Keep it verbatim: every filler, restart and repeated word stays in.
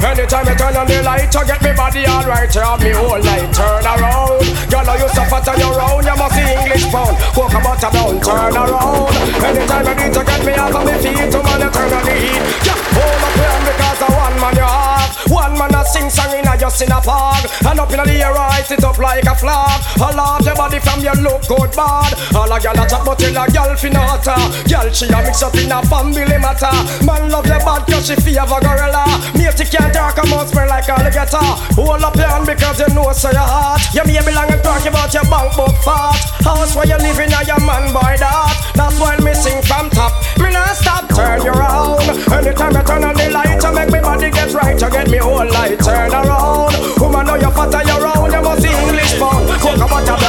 Anytime I turn on the light, you get me body alright. You have me whole night, turn around. Girl, you so fat on your own, you must see English pound. Walk about a down, turn around. Anytime I need to get me off of my feet, to man, you turn on the heat. Yeah, hold up here because a one man you have. One man a sing song in a just in a park. And up in the air, rise it up like a flag. All off your body from your look good bad. All a girl a chat but till a girl finna hotter. Girl she a mix up in a family matter. Man love your bad cause she favor gorilla. Matey can't talk a mouth smell like alligator. Hold up your hand because you know so your heart. You may belong and talk about your bank book fat. House where you live in a your man